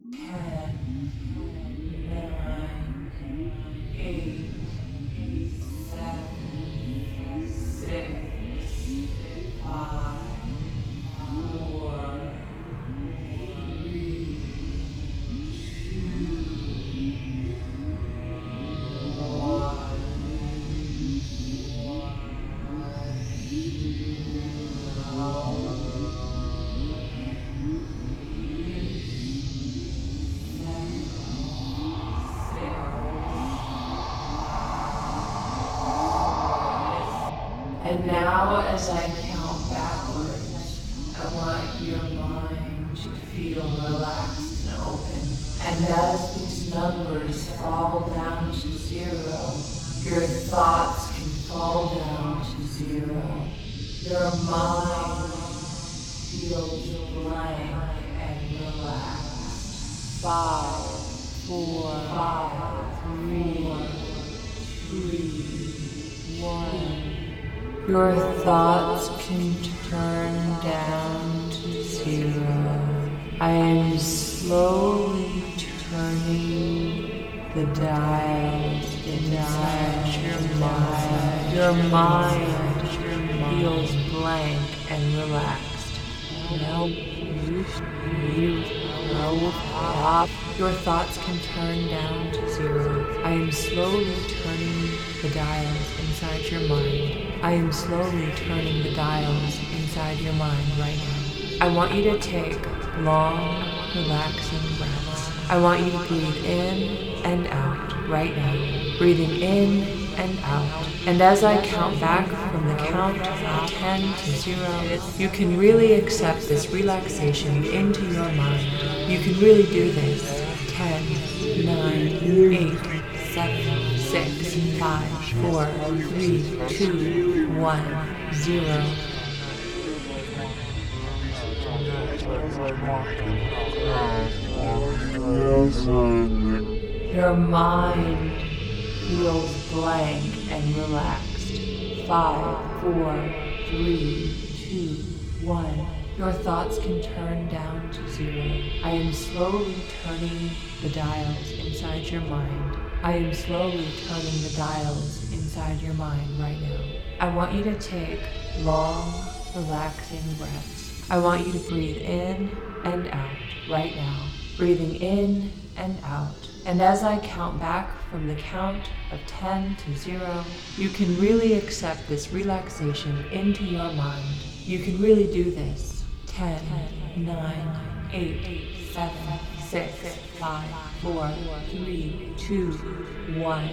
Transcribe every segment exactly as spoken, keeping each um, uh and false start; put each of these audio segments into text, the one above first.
ten, nine, eight, seven, six, five, four, three, and now, as I count backwards, I want your mind to feel relaxed and open. And as these numbers fall down to zero, your thoughts can fall down to zero. Your mind feels blank and relaxed. Five, four, five, three, two, one. Your thoughts can turn down to zero. I am slowly turning the dials inside your mind. Your mind feels blank and relaxed. Now breathe off. Your thoughts can turn down to zero. I am slowly turning the dials inside your mind. I am slowly turning the dials inside your mind right now. I want you to take long, relaxing breaths. I want you to breathe in and out right now. Breathing in and out. And as I count back from the count of ten to zero, you can really accept this relaxation into your mind. You can really do this. ten, nine, eight, seven, six, five, four, three, two, one, zero. Your mind feels blank and relaxed. Five, four, three, two, one. Your thoughts can turn down to zero. I am slowly turning the dials inside your mind. I am slowly turning the dials inside your mind right now. I want you to take long, relaxing breaths. I want you to breathe in and out right now. Breathing in and out. And as I count back from the count of ten to zero, you can really accept this relaxation into your mind. You can really do this. ten, nine, eight, seven, six, five, four, three, two, one,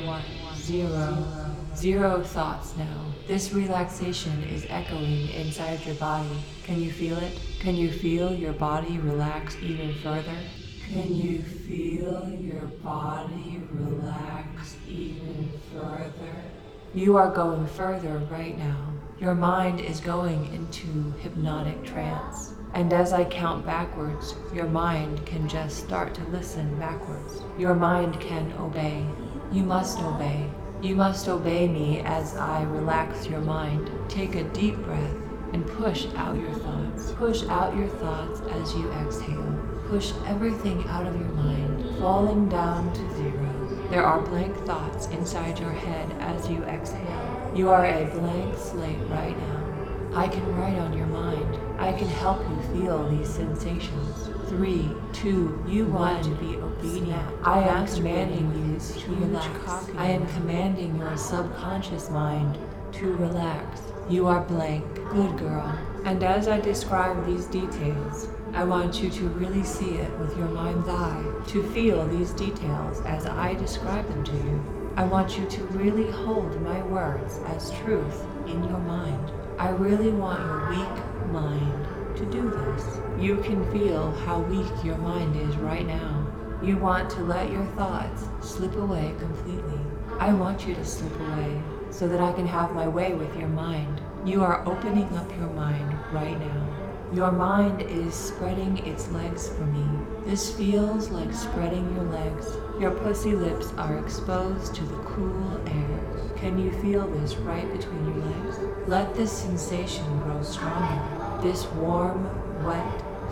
zero. Zero thoughts now. This relaxation is echoing inside your body. Can you feel it? Can you feel your body relax even further? Can you feel your body relax even further? You are going further right now. Your mind is going into hypnotic trance. And as I count backwards, your mind can just start to listen backwards. Your mind can obey. You must obey. You must obey me as I relax your mind. Take a deep breath and push out your thoughts. Push out your thoughts as you exhale. Push everything out of your mind, falling down to zero. There are blank thoughts inside your head as you exhale. You are a blank slate right now. I can write on your mind. I can help you feel these sensations. Three, two, you want to be obedient. I am commanding you to relax. I am commanding your subconscious mind to relax. You are blank. Good girl. And as I describe these details, I want you to really see it with your mind's eye, to feel these details as I describe them to you. I want you to really hold my words as truth in your mind. I really want your weak mind to do this. You can feel how weak your mind is right now. You want to let your thoughts slip away completely. I want you to slip away so that I can have my way with your mind. You are opening up your mind right now. Your mind is spreading its legs for me. This feels like spreading your legs. Your pussy lips are exposed to the cool air. Can you feel this right between your legs? Let this sensation grow stronger. This warm, wet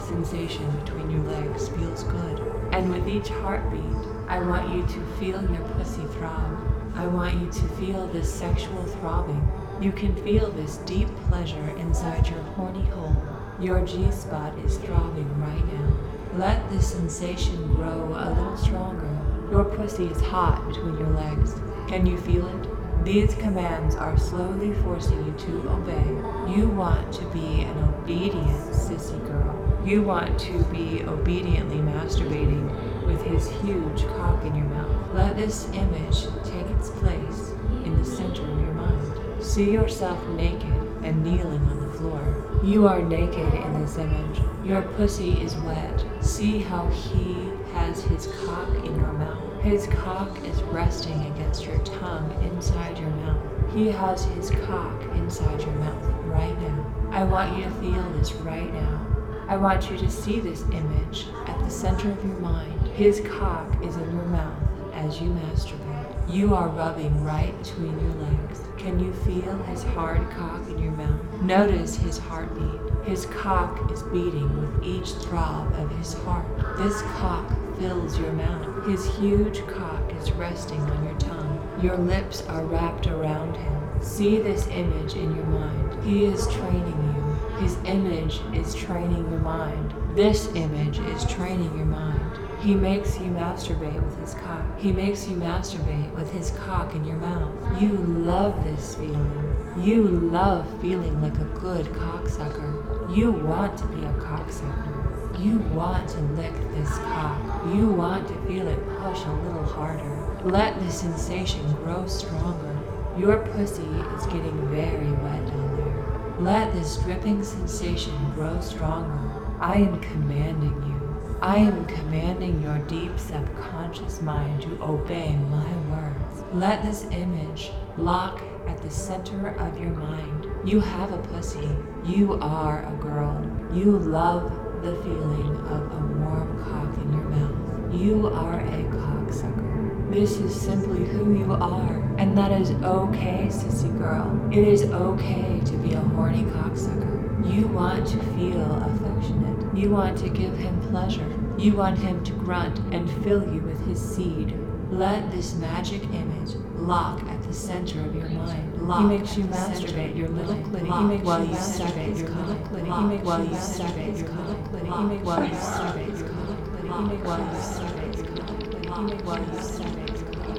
sensation between your legs feels good. And with each heartbeat, I want you to feel your pussy throb. I want you to feel this sexual throbbing. You can feel this deep pleasure inside your horny hole. Your G-spot is throbbing right now. Let this sensation grow a little stronger. Your pussy is hot between your legs. Can you feel it? These commands are slowly forcing you to obey. You want to be an obedient sissy girl. You want to be obediently masturbating with his huge cock in your mouth. Let this image take its place in the center of your mind. See yourself naked and kneeling on the floor. You are naked in this image. Your pussy is wet. See how he has his cock in your mouth. His cock is resting against your tongue inside your mouth. He has his cock inside your mouth right now. I want you to feel this right now. I want you to see this image at the center of your mind. His cock is in your mouth as you masturbate. You are rubbing right between your legs. Can you feel his hard cock in your mouth? Notice his heartbeat. His cock is beating with each throb of his heart. This cock fills your mouth. His huge cock is resting on your tongue. Your lips are wrapped around him. See this image in your mind. He is training you. His image is training your mind. This image is training your mind. He makes you masturbate with his cock. He makes you masturbate with his cock in your mouth. You love this feeling. You love feeling like a good cocksucker. You want to be a cocksucker. You want to lick this cock. You want to feel it push a little harder. Let the sensation grow stronger. Your pussy is getting very wet down there. Let this dripping sensation grow stronger. I am commanding you. I am commanding your deep subconscious mind to obey my words. Let this image lock at the center of your mind. You have a pussy. You are a girl. You love the feeling of a warm cock in your mouth. You are a cocksucker. This is simply who you are, and that is okay, sissy girl. It is okay to be a horny cocksucker. You want to feel affectionate. You want to give him pleasure. You want him to grunt and fill you with his seed. Let this magic image lock at the center of your mind. Lock he makes you masturbate your little clitty. He makes you masturbate your little clitty. He makes you masturbate your little clitty. He makes you masturbate your little clitty. He makes you masturbate your little clitty. He makes you masturbate your little clitty. He makes you masturbate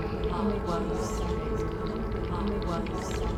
your little clitty.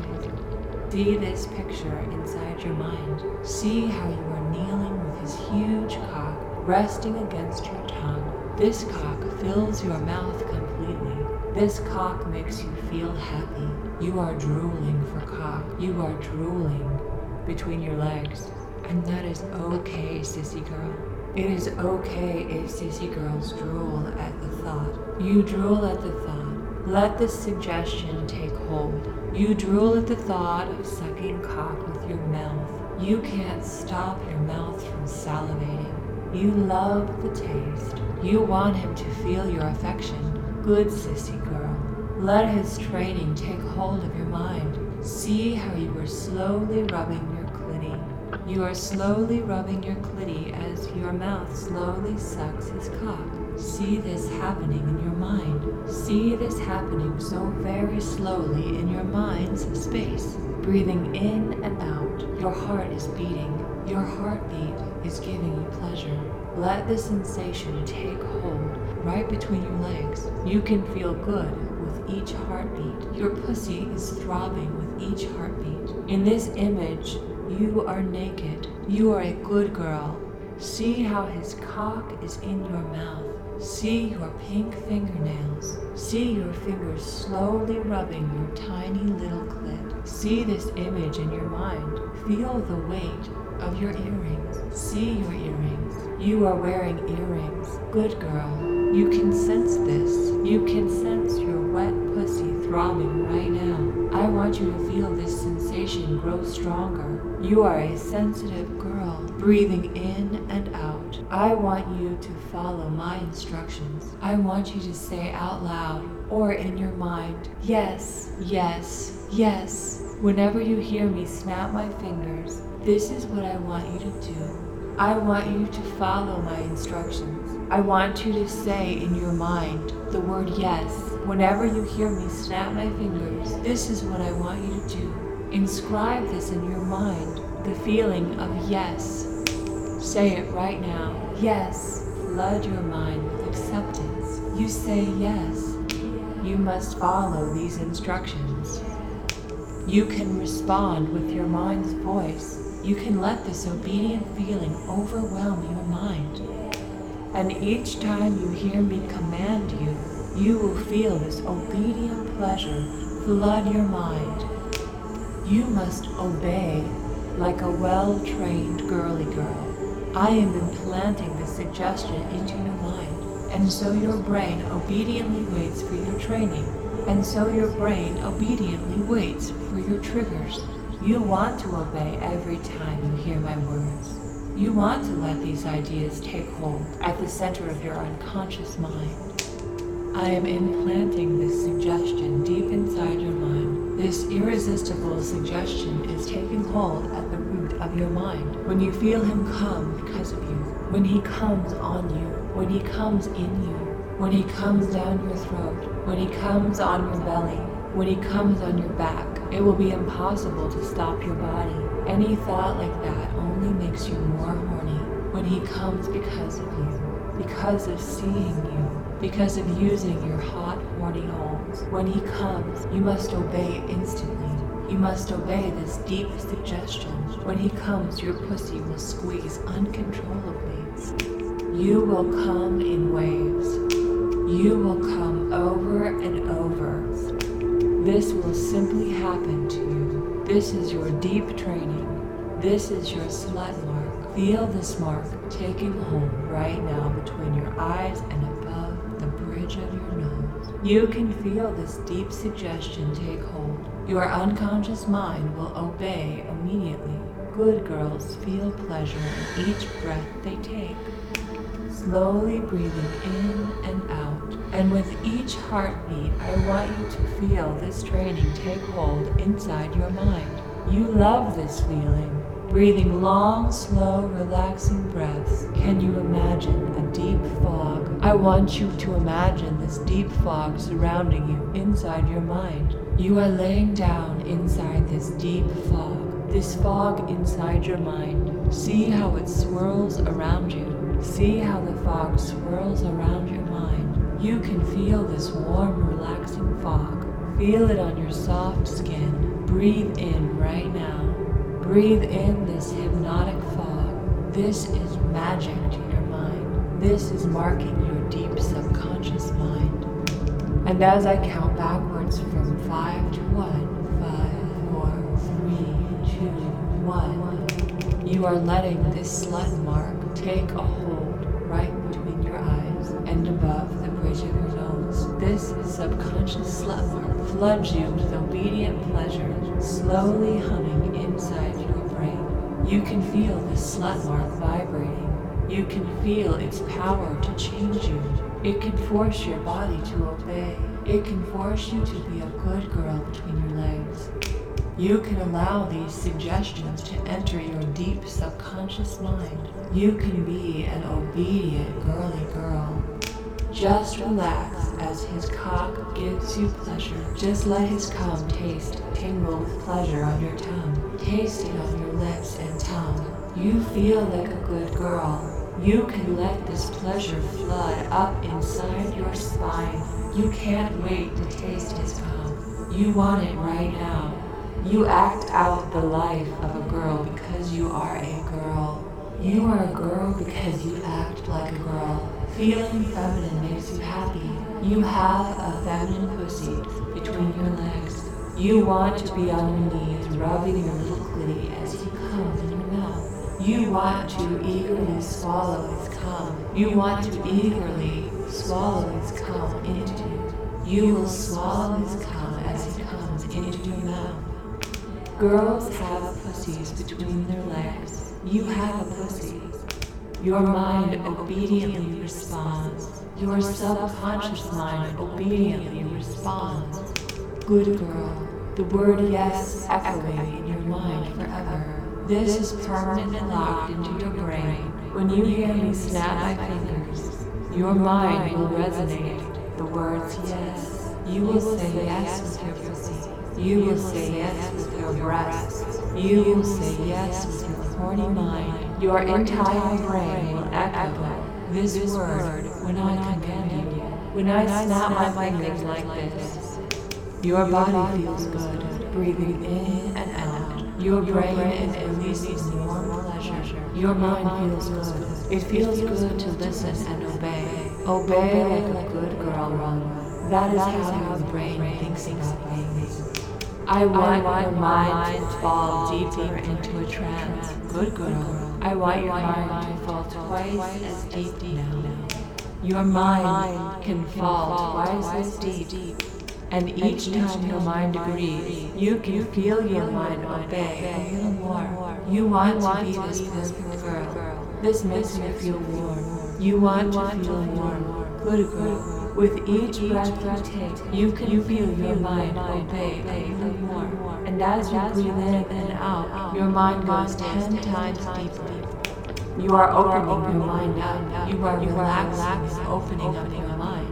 See this picture inside your mind. See how you are kneeling with his huge cock resting against your tongue. This cock fills your mouth completely. This cock makes you feel happy. You are drooling for cock. You are drooling between your legs. And that is okay, sissy girl. It is okay if sissy girls drool at the thought. You drool at the thought. Let this suggestion take hold. You drool at the thought of sucking cock with your mouth. You can't stop your mouth from salivating. You love the taste. You want him to feel your affection. Good sissy girl. Let his training take hold of your mind. See how you are slowly rubbing your clitty. You are slowly rubbing your clitty as your mouth slowly sucks his cock. See this happening in your mind. See this happening so very slowly in your mind's space. Breathing in and out. Your heart is beating. Your heartbeat is giving you pleasure. Let the sensation take hold right between your legs. You can feel good with each heartbeat. Your pussy is throbbing with each heartbeat. In this image, you are naked. You are a good girl. See how his cock is in your mouth. See your pink fingernails. See your fingers slowly rubbing your tiny little clit. See this image in your mind. Feel the weight of your earrings. See your earrings. You are wearing earrings. Good girl. You can sense this. You can sense your wet pussy throbbing right now. I want you to feel this sensation grow stronger. You are a sensitive girl, breathing in and out. I want you to follow my instructions. I want you to say out loud or in your mind, yes, yes, yes. Whenever you hear me snap my fingers, this is what I want you to do. I want you to follow my instructions. I want you to say in your mind the word yes. Whenever you hear me snap my fingers, this is what I want you to do. Inscribe this in your mind, the feeling of yes. Say it right now. Yes. Flood your mind with acceptance. You say yes. You must follow these instructions. You can respond with your mind's voice. You can let this obedient feeling overwhelm your mind. And each time you hear me command you, you will feel this obedient pleasure flood your mind. You must obey like a well-trained girly girl. I am implanting this suggestion into your mind, and so your brain obediently waits for your training, and so your brain obediently waits for your triggers. You want to obey every time you hear my words. You want to let these ideas take hold at the center of your unconscious mind. I am implanting this suggestion deep inside your mind. This irresistible suggestion is taking hold at the root of your mind. When you feel him come because of you, when he comes on you, when he comes in you, when he comes down your throat, when he comes on your belly, when he comes on your back, it will be impossible to stop your body. Any thought like that only makes you more horny. When he comes because of you, because of seeing you, because of using your hot, horny holes. When he comes, you must obey instantly. You must obey this deep suggestion. When he comes, your pussy will squeeze uncontrollably. You will come in waves. You will come over and over. This will simply happen to you. This is your deep training. This is your slut mark. Feel this mark taking hold right now between your eyes and above the bridge of your nose. You can feel this deep suggestion take hold. Your unconscious mind will obey immediately. Good girls feel pleasure in each breath they take. Slowly breathing in and out. And with each heartbeat, I want you to feel this training take hold inside your mind. You love this feeling. Breathing long, slow, relaxing breaths. Can you imagine a deep fog? I want you to imagine this deep fog surrounding you inside your mind. You are laying down inside this deep fog. This fog inside your mind. See how it swirls around you. See how the fog swirls around your mind. You can feel this warm, relaxing fog. Feel it on your soft skin. Breathe in right now. Breathe in this hypnotic fog. This is magic to your mind. This is marking your deep subconscious mind. And as I count backwards from five to one, five, four, three, two, one, you are letting this slut mark take a hold right between your eyes and above the bridge of your nose. This subconscious slut mark floods you with obedient pleasure, slowly humming inside your brain. You can feel this slut mark vibrating. You can feel its power to change you. It can force your body to obey. It can force you to be a good girl between your legs. You can allow these suggestions to enter your deep subconscious mind. You can be an obedient girly girl. Just relax as his cock gives you pleasure. Just let his cum taste, tingle with pleasure on your tongue. Taste it on your lips and tongue. You feel like a good girl. You can let this pleasure flood up inside your spine. You can't wait to taste his cum. You want it right now. You act out the life of a girl because you are a girl. You are a girl because you act like a girl. Feeling feminine makes you happy. You have a feminine pussy between your legs. You want to be on your knees rubbing your little clitty as he comes in your mouth. You want to eagerly swallow his cum. You want to eagerly swallow his cum into you. You will swallow his cum as he comes into your mouth. Girls have pussies between their legs. You have a pussy. Your mind obediently responds. Your subconscious mind obediently responds. Good girl. The word yes echoing in your mind forever. This is permanently locked into your brain. When you hear me snap my fingers, your mind will resonate the words yes. You will say yes with your pussy. You will say yes with your breasts. You will say yes with your horny mind. Your entire brain will echo this word when I command you. When I snap my fingers like this, your body feels good, breathing in and out. Your brain is releasing warm pleasure. Your mind feels good. It feels good to listen and obey. Obey like a good girl would. That is how your brain thinks about things. I want your mind to fall deeper into a trance. Good girl. I want your mind to fall twice as deep now. Your mind can fall twice as deep. And each time your mind agrees, you can feel your mind obey a little more. You want to be this perfect girl. This makes you feel warm. You want to feel warm. Good girl. With each breath you take, you can feel your mind obey a little more. And as you breathe in and out, your mind goes ten times deeper. You are opening your mind up. You are relaxing and opening up your mind.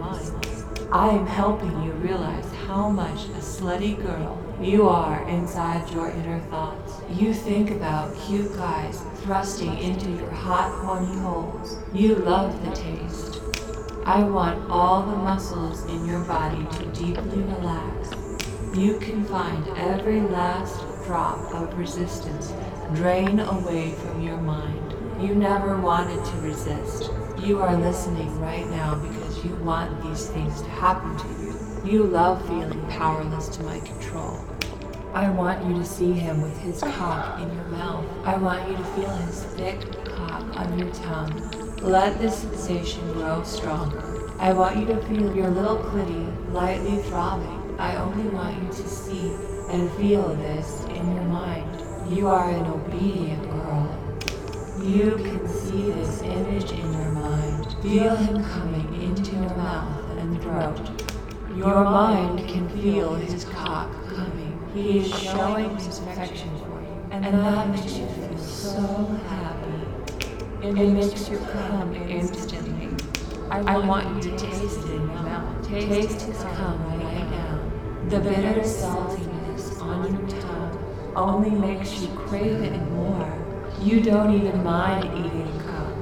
I am helping you realize how much a slutty girl you are inside your inner thoughts. You think about cute guys thrusting into your hot, horny holes. You love the taste. I want all the muscles in your body to deeply relax. You can find every last drop of resistance drain away from your mind. You never wanted to resist. You are listening right now because you want these things to happen to you. You love feeling powerless to my control. I want you to see him with his cock in your mouth. I want you to feel his thick cock on your tongue. Let this sensation grow stronger. I want you to feel your little clitty lightly throbbing. I only want you to see and feel this in your mind. You are an obedient girl. You can see this image in your mind. Feel him coming into your mouth and throat. Your mind can feel his cock coming. He is showing his affection for you, and that makes you feel so happy. It makes you come instantly. I want you to taste it in your mouth. Taste his cum right now. The bitter saltiness on your tongue only makes you crave it more. You don't even mind eating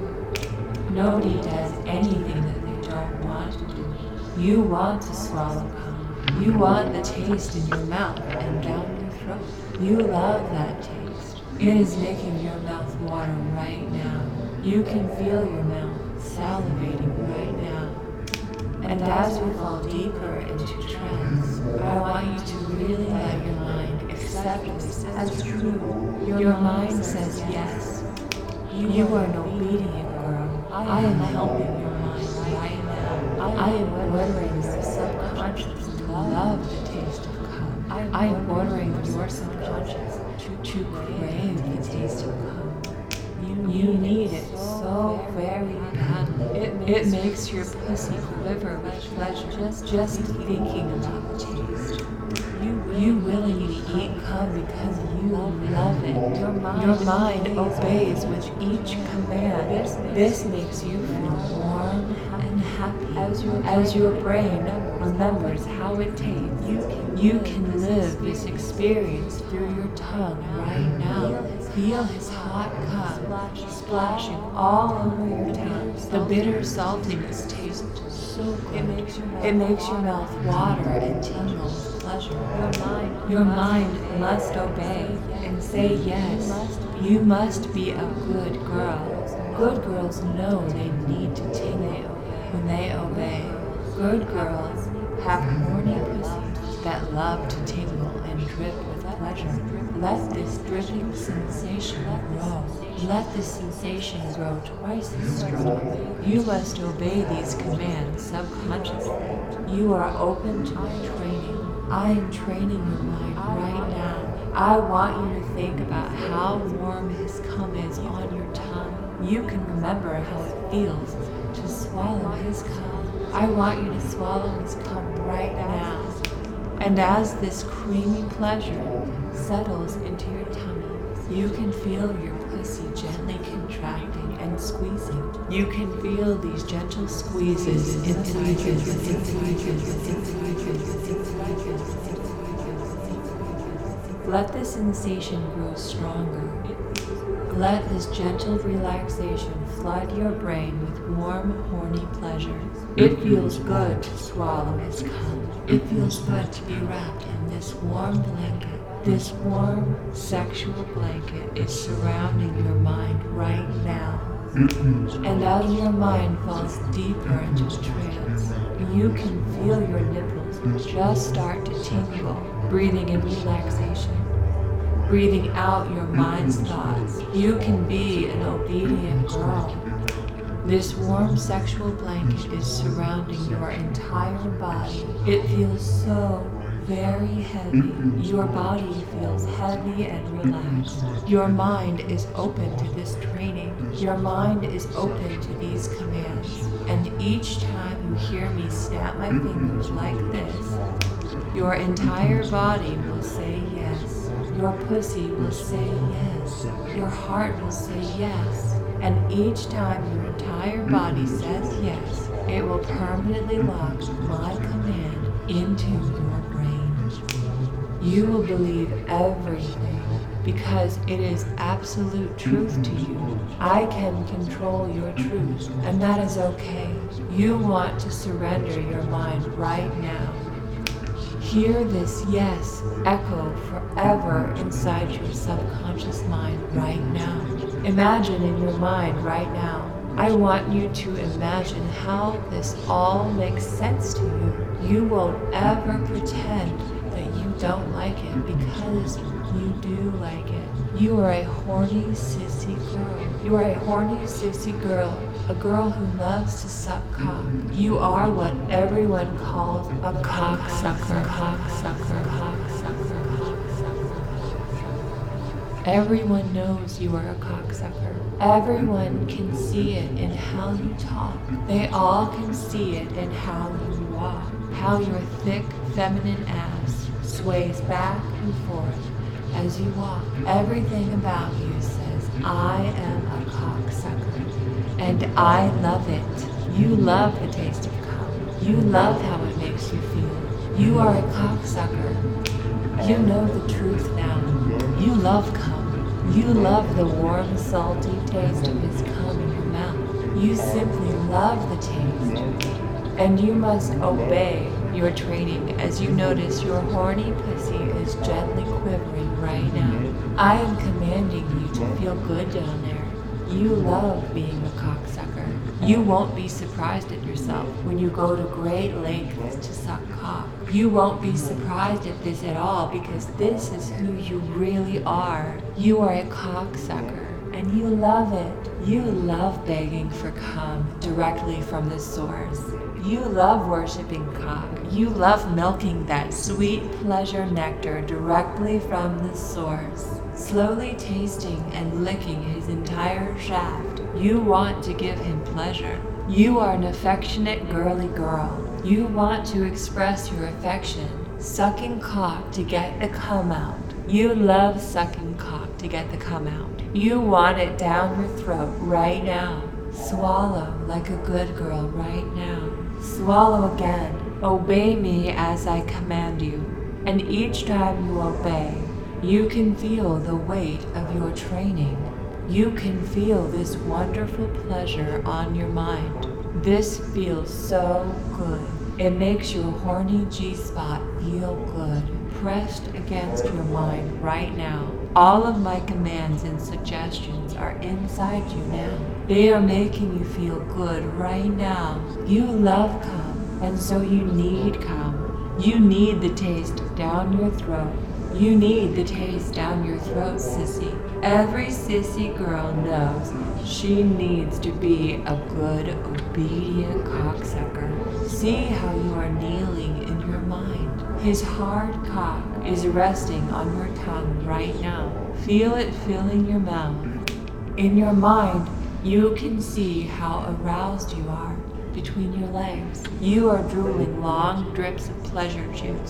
cum. Nobody does anything that they don't want to do. You want to swallow cum. You want the taste in your mouth and down your throat. You love that taste. It is making your mouth water right now. You can feel your mouth salivating right now. And as you fall deeper into trance, I want you to really let your mind accept this as true. Your mind says yes. You are an obedient girl. I am helping your mind right now. I am ordering your subconscious to love the taste of cum. I am ordering your subconscious to, to crave the taste of cum. You need it so very badly. It, it makes your pussy quiver with pleasure just, just thinking about the taste. You, you willingly eat cum because you love it. Your mind, your mind obeys with each command. This, this makes you feel warm and happy as your, as your brain remembers how it tastes. You can, you can live this experience through your tongue right now. Feel his hot cum splashing all over your tongue. The bitter saltiness tastes so good. It makes your mouth, it makes your mouth water and tingle with pleasure. Your mind, your mind must obey and say yes. You must be a good girl. Good girls know they need to tingle when they obey. Good girls have horny pussies that love to tingle and drip with pleasure. Let this dripping sensation grow. Let this sensation grow twice as strong. You must obey these commands subconsciously. You are open to my training. I am training your mind right now. I want you to think about how warm his cum is on your tongue. You can remember how it feels to swallow his cum. I want you to swallow his cum right now. And as this creamy pleasure settles into your tummy, You can feel your pussy gently contracting and squeezing. You can feel these gentle squeezes inside your Let the sensation grow stronger. Let this gentle relaxation flood your brain with warm, horny pleasures. It feels good to swallow his cum. It feels good to be wrapped in this warm blanket. This warm, sexual blanket is surrounding your mind right now. And as your mind falls deeper into trance, you can feel your nipples just start to tingle, breathing in relaxation. Breathing out your mind's thoughts. You can be an obedient girl. This warm sexual blanket is surrounding your entire body. It feels so very heavy. Your body feels heavy and relaxed. Your mind is open to this training. Your mind is open to these commands. And each time you hear me snap my fingers like this, your entire body will say yes. Your pussy will say yes. Your heart will say yes. And each time your entire body says yes, it will permanently lock my command into your brain. You will believe everything because it is absolute truth to you. I can control your truth, and that is okay. You want to surrender your mind right now. Hear this yes echo forever inside your subconscious mind right now. Imagine in your mind right now. I want you to imagine how this all makes sense to you. You won't ever pretend that you don't like it because you do like it. You are a horny sissy girl. You are a horny sissy girl. A girl who loves to suck cock. You are what everyone calls a cocksucker, cocksucker, cocksucker, cocksucker. Everyone knows you are a cocksucker. Everyone can see it in how you talk. They all can see it in how you walk. How your thick, feminine ass sways back and forth as you walk. Everything about you says, I am a cocksucker. And I love it. You love the taste of cum. You love how it makes you feel. You are a cocksucker. You know the truth now. You love cum. You love the warm, salty taste of his cum in your mouth. You simply love the taste. And you must obey your training as you notice your horny pussy is gently quivering right now. I am commanding you to feel good down there. You love being a cocksucker. You won't be surprised at yourself when you go to great lengths to suck cock. You won't be surprised at this at all because this is who you really are. You are a cocksucker and you love it. You love begging for cum directly from the source. You love worshiping cock. You love milking that sweet pleasure nectar directly from the source. Slowly tasting and licking his entire shaft. You want to give him pleasure. You are an affectionate girly girl. You want to express your affection, sucking cock to get the cum out. You love sucking cock to get the cum out. You want it down your throat right now. Swallow like a good girl right now. Swallow again. Obey me as I command you. And each time you obey, you can feel the weight of your training. You can feel this wonderful pleasure on your mind. This feels so good. It makes your horny G-spot feel good, pressed against your mind right now. All of my commands and suggestions are inside you now. They are making you feel good right now. You love cum, and so you need cum. You need the taste down your throat. You need the taste down your throat, sissy. Every sissy girl knows she needs to be a good, obedient cocksucker. See how you are kneeling in your mind. His hard cock is resting on your tongue right now. Feel it filling your mouth. In your mind, you can see how aroused you are between your legs. You are drooling long drips of pleasure juice.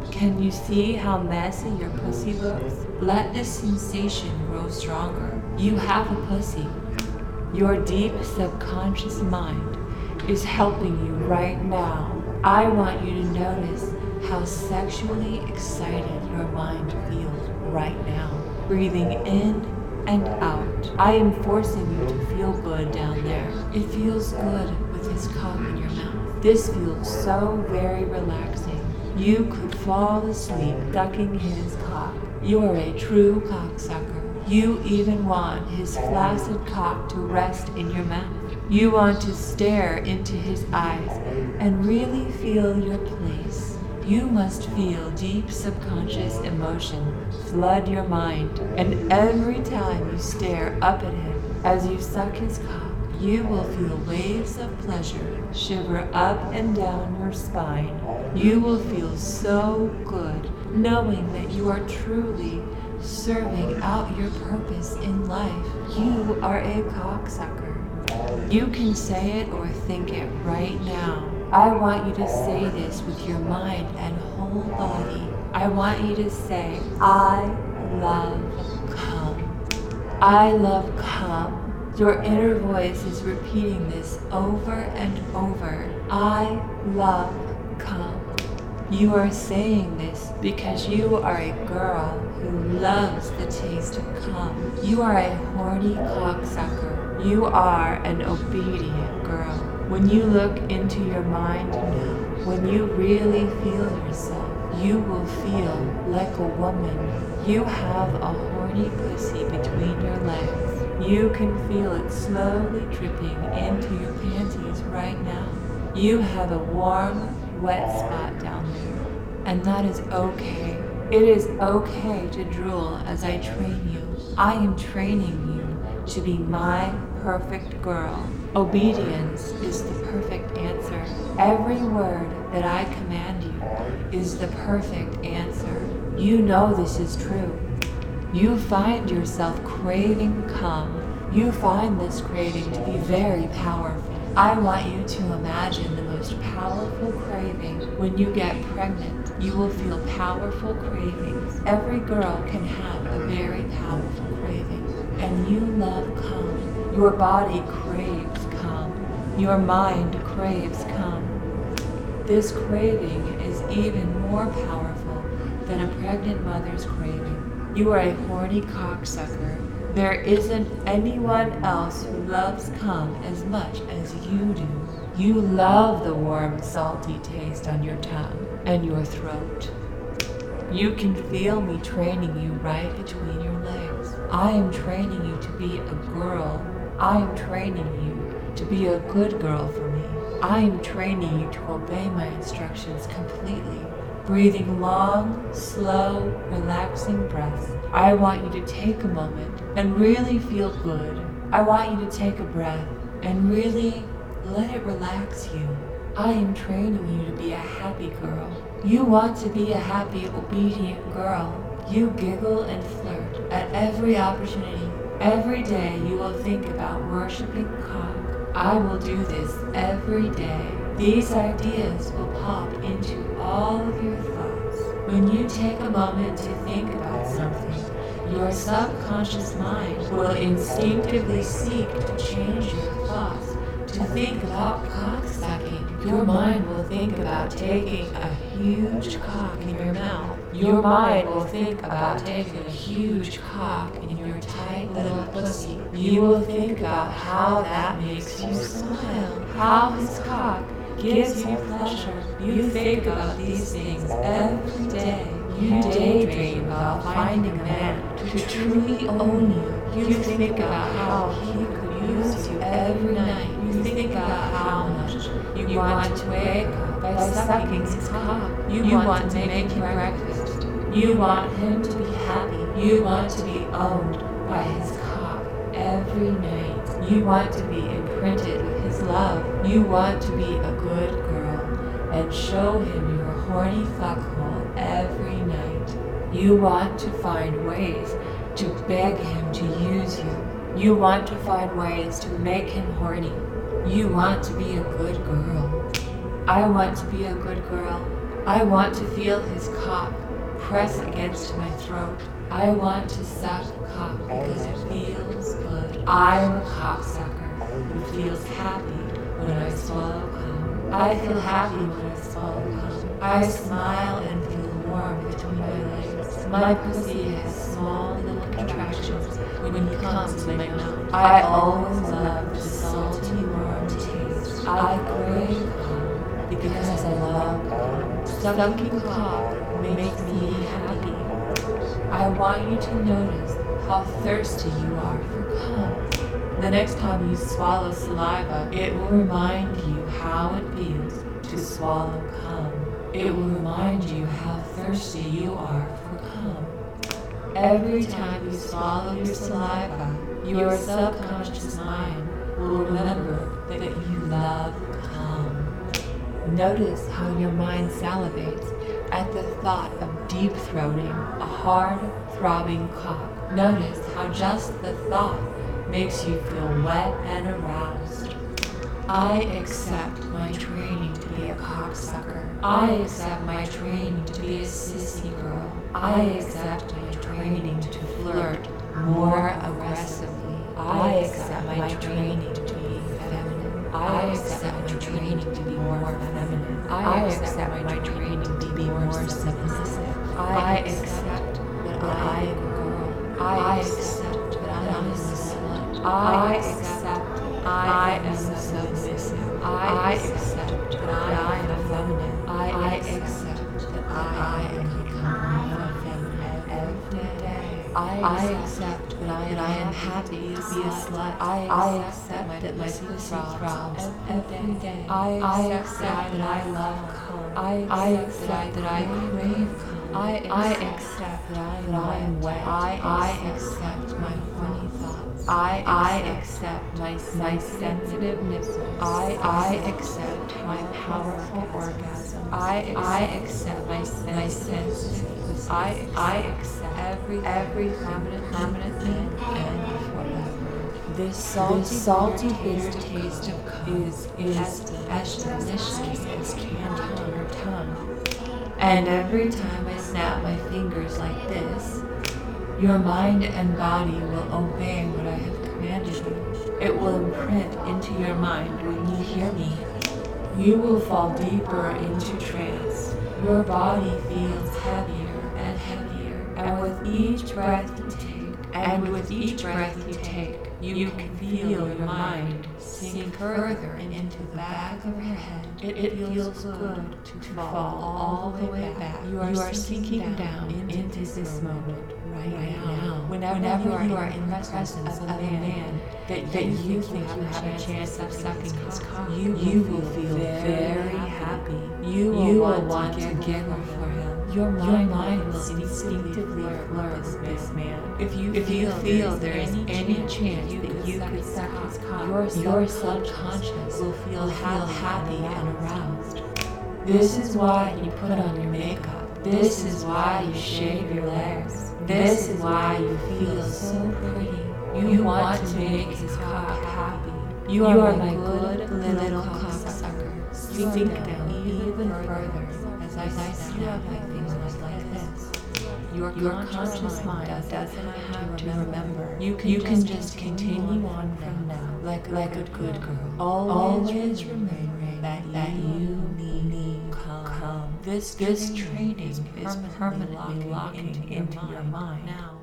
Can you see how messy your pussy looks? Let this sensation grow stronger. You have a pussy. Your deep subconscious mind is helping you right now. I want you to notice how sexually excited your mind feels right now. Breathing in and out. I am forcing you to feel good down there. It feels good with his cock in your mouth. This feels so very relaxing. You could fall asleep ducking his cock. You are a true cocksucker. You even want his flaccid cock to rest in your mouth. You want to stare into his eyes and really feel your place. You must feel deep subconscious emotion flood your mind, and every time you stare up at him as you suck his cock, you will feel waves of pleasure shiver up and down your spine. You will feel so good knowing that you are truly serving out your purpose in life. You are a cocksucker. You can say it or think it right now. I want you to say this with your mind and whole body. I want you to say, I love cum. I love cum. Your inner voice is repeating this over and over. I love cum. You are saying this because you are a girl who loves the taste of cum. You are a horny cocksucker. You are an obedient girl. When you look into your mind now, when you really feel yourself, you will feel like a woman. You have a horny pussy between your legs. You can feel it slowly dripping into your panties right now. You have a warm, wet spot down there, and that is okay. It is okay to drool as I train you. I am training you to be my perfect girl. Obedience is the perfect answer. Every word that I command you is the perfect answer. You know this is true. You find yourself craving cum. You find this craving to be very powerful. I want you to imagine the most powerful craving when you get pregnant. You will feel powerful cravings. Every girl can have a very powerful craving. And you love cum. Your body craves cum. Your mind craves cum. This craving is even more powerful than a pregnant mother's craving. You are a horny cocksucker. There isn't anyone else who loves cum as much as you do. You love the warm, salty taste on your tongue and your throat. You can feel me training you right between your legs. I am training you to be a girl. I am training you to be a good girl for me. I am training you to obey my instructions completely. Breathing long, slow, relaxing breaths. I want you to take a moment and really feel good. I want you to take a breath and really let it relax you. I am training you to be a happy girl. You want to be a happy, obedient girl. You giggle and flirt at every opportunity. Every day you will think about worshiping cock. I will do this every day. These ideas will pop into all of your thoughts. When you take a moment to think about something, your subconscious mind will instinctively seek to change your thoughts to think about cocksucking. Your mind will think about taking a huge cock in your mouth. Your mind will think about taking a huge cock in your tight little pussy. You will think about how that makes you smile, how his cock gives you pleasure. You think about these things every day. You daydream about finding a man to truly own you. You think about how he could use you every night. You think about how much you want to wake up by sucking his cock. You want to make him breakfast. You want him to be happy. You want to be owned by his cock every night. You want to be imprinted with his love. You want to be a good girl and show him your horny fuckhole every night. You want to find ways to beg him to use you. You want to find ways to make him horny. You want to be a good girl. I want to be a good girl. I want to feel his cock press against my throat. I want to suck cock because it feels good. I'm a cocksucker who feels happy when I swallow cum. I feel happy when I swallow cum. I smile and feel warm between my legs. My pussy has small little contractions when he comes to my mouth. I always love the salty, warm taste. I crave cum because I love cum. Sucking cock makes me happy. I want you to notice how thirsty you are for cum. The next time you swallow saliva, it will remind you how it feels to swallow cum. It will remind you how thirsty you are for cum. Every time you swallow your saliva, your subconscious mind will remember that you love cum. Notice how your mind salivates at the thought of deep-throating a hard, throbbing cock. Notice how just the thought makes you feel wet and aroused. I accept my training to be a cocksucker. I accept my training to be a sissy girl. I accept my training to flirt more aggressively. I accept my training to be feminine. I accept my training to be more feminine. I accept my training to be more submissive. I accept that I am a girl. I accept that I am a slut. I accept I am submissive. I accept that I am feminine. I accept that I am becoming more feminine every day. I accept that I am happy to be a slut. I accept that my pussy throbs every day. I accept that I love cum. I accept that I crave cum. I accept that I am wet. I accept my horny thoughts. I, I accept my, my sensitive nipples. I, I accept my powerful orgasm. I, I accept my, my senses. I, I accept every, every permanent, permanent thing and forever. This salty, this salty bitter taste of cum is, is as, as delicious as candy on your tongue. And every time I snap my fingers like this, your mind and body will obey what I have commanded you. It will imprint into your mind when you hear me. You will fall deeper into trance. Your body feels heavier and heavier. And with each breath you take, and with each breath you take, you, you can feel your mind sink further into the back of your head. It, it feels good to fall all the way back. You are, you are sinking down into this moment right now. Whenever, Whenever you are in the presence of a man that, that you think you have a chance of sucking his cock, you, you will feel very happy. You will, you will want to giggle for him. Your mind, your mind will instinctively flirt with this man. If you, if you feel there is any chance that you could suck his cock, your, your subconscious will feel happy and aroused. This is why you put on your makeup. This is why you shave your legs. This is why you feel so pretty. You, you want to make his cock happy. You are, you are my good little cocksucker. Sink down even further as I snap my fingers like this. Your, your conscious mind doesn't have to remember. You can, you can just continue on from now, like, like a good girl. Always, Always remembering that, that you need cum. This, this training is permanently locking into your mind now.